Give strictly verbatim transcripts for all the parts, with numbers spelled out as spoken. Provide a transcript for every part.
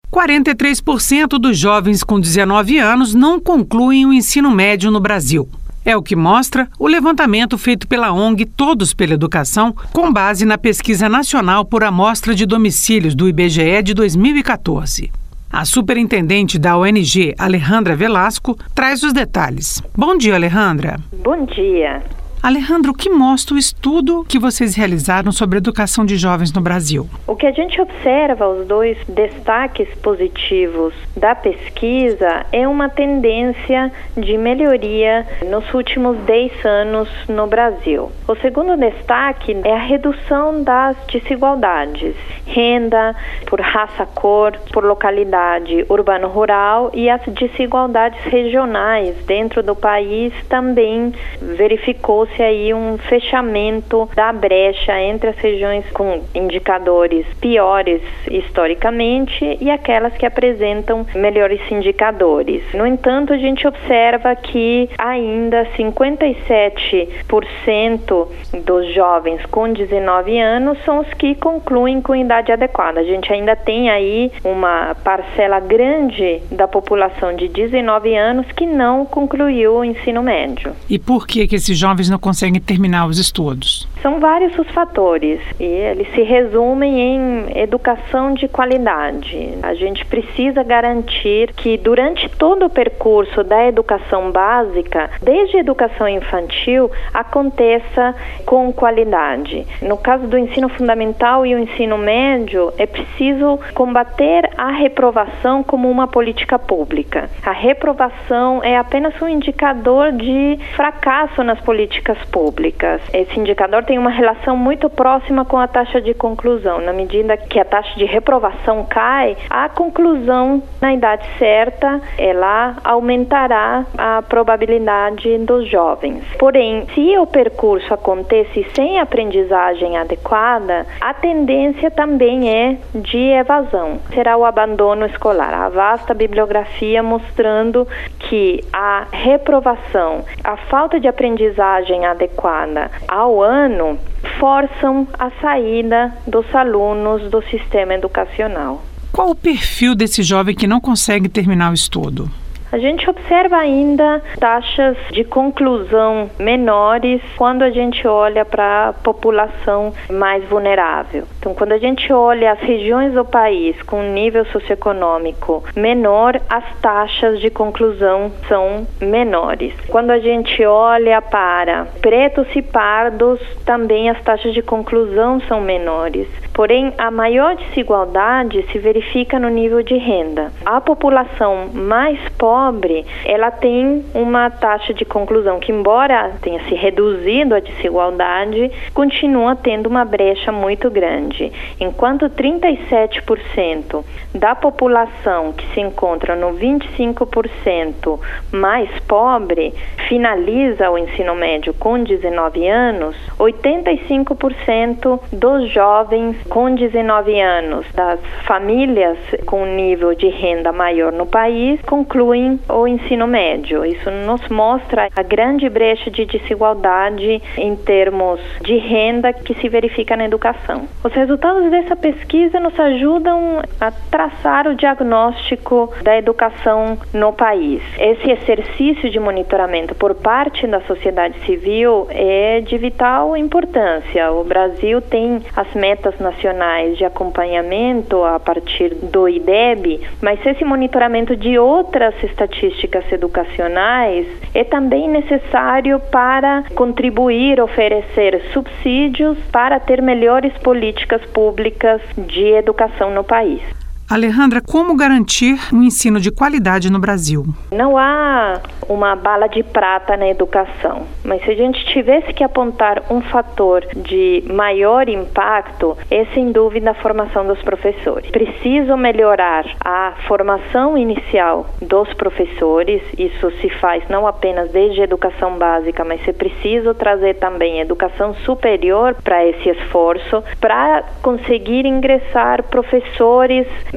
quarenta e três por cento dos jovens com dezenove anos não concluem o ensino médio no Brasil. É o que mostra o levantamento feito pela O N G Todos pela Educação, com base na Pesquisa Nacional por Amostra de Domicílios do I B G E de dois mil e quatorze. A superintendente da O N G, Alejandra Velasco, traz os detalhes. Bom dia, Alejandra. Bom dia. Alejandra, o que mostra o estudo que vocês realizaram sobre a educação de jovens no Brasil? O que a gente observa, os dois destaques positivos da pesquisa, é uma tendência de melhoria nos últimos dez anos no Brasil. O segundo destaque é a redução das desigualdades, renda, por raça, cor, por localidade urbano-rural, e as desigualdades regionais dentro do país também verificou-se aí um fechamento da brecha entre as regiões com indicadores piores historicamente e aquelas que apresentam melhores indicadores. No entanto, a gente observa que ainda cinquenta e sete por cento dos jovens com dezenove anos são os que concluem com idade adequada. A gente ainda tem aí uma parcela grande da população de dezenove anos que não concluiu o ensino médio. E por que que esses jovens não conseguem terminar os estudos? São vários os fatores e eles se resumem em educação de qualidade. A gente precisa garantir que durante todo o percurso da educação básica, desde a educação infantil, aconteça com qualidade. No caso do ensino fundamental e o ensino médio, é preciso combater a reprovação como uma política pública. A reprovação é apenas um indicador de fracasso nas políticas públicas. Esse indicador tem uma relação muito próxima com a taxa de conclusão. Na medida que a taxa de reprovação cai, a conclusão na idade certa, ela aumentará a probabilidade dos jovens. Porém, se o percurso acontece sem aprendizagem adequada, a tendência também é de evasão. Será o abandono escolar. A vasta bibliografia mostrando que a reprovação, a falta de aprendizagem adequada ao ano forçam a saída dos alunos do sistema educacional. Qual o perfil desse jovem que não consegue terminar o estudo? A gente observa ainda taxas de conclusão menores quando a gente olha para a população mais vulnerável. Então, quando a gente olha as regiões do país com nível socioeconômico menor, as taxas de conclusão são menores. Quando a gente olha para pretos e pardos, também as taxas de conclusão são menores. Porém, a maior desigualdade se verifica no nível de renda. A população mais pobre Pobre, ela tem uma taxa de conclusão que, embora tenha se reduzido a desigualdade, continua tendo uma brecha muito grande. Enquanto trinta e sete por cento da população que se encontra no vinte e cinco por cento mais pobre finaliza o ensino médio com dezenove anos, oitenta e cinco por cento dos jovens com dezenove anos das famílias com nível de renda maior no país concluem o ensino médio. Isso nos mostra a grande brecha de desigualdade em termos de renda que se verifica na educação. Os resultados dessa pesquisa nos ajudam a traçar o diagnóstico da educação no país. Esse exercício de monitoramento por parte da sociedade civil é de vital importância. O Brasil tem as metas nacionais de acompanhamento a partir do I D E B, mas esse monitoramento de outras estatísticas educacionais é também necessário para contribuir, oferecer subsídios para ter melhores políticas públicas de educação no país. Alejandra, como garantir um ensino de qualidade no Brasil? Não há uma bala de prata na educação, mas se a gente tivesse que apontar um fator de maior impacto, é sem dúvida a formação dos professores. Preciso melhorar a formação inicial dos professores, isso se faz não apenas desde a educação básica, mas é preciso trazer também a educação superior para esse esforço, para conseguir ingressar professores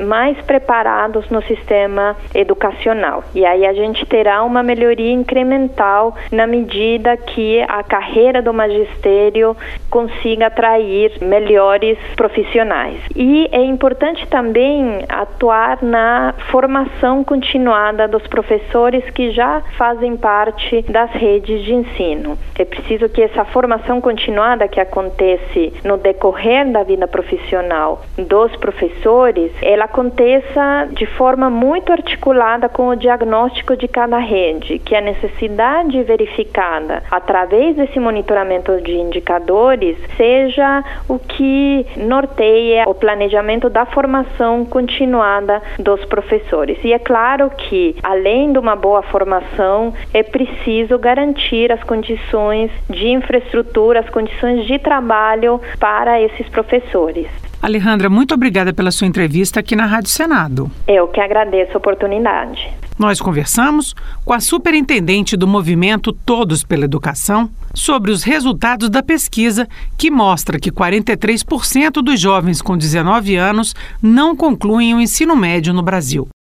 mais preparados no sistema educacional. E aí a gente terá uma melhoria incremental na medida que a carreira do magistério consiga atrair melhores profissionais. E é importante também atuar na formação continuada dos professores que já fazem parte das redes de ensino. É preciso que essa formação continuada que acontece no decorrer da vida profissional dos professores, ela aconteça de forma muito articulada com o diagnóstico de cada rede, que a necessidade verificada através desse monitoramento de indicadores seja o que norteia o planejamento da formação continuada dos professores. E é claro que, além de uma boa formação, é preciso garantir as condições de infraestrutura, as condições de trabalho para esses professores. Alejandra, muito obrigada pela sua entrevista aqui na Rádio Senado. Eu que agradeço a oportunidade. Nós conversamos com a superintendente do movimento Todos pela Educação sobre os resultados da pesquisa que mostra que quarenta e três por cento dos jovens com dezenove anos não concluem o ensino médio no Brasil.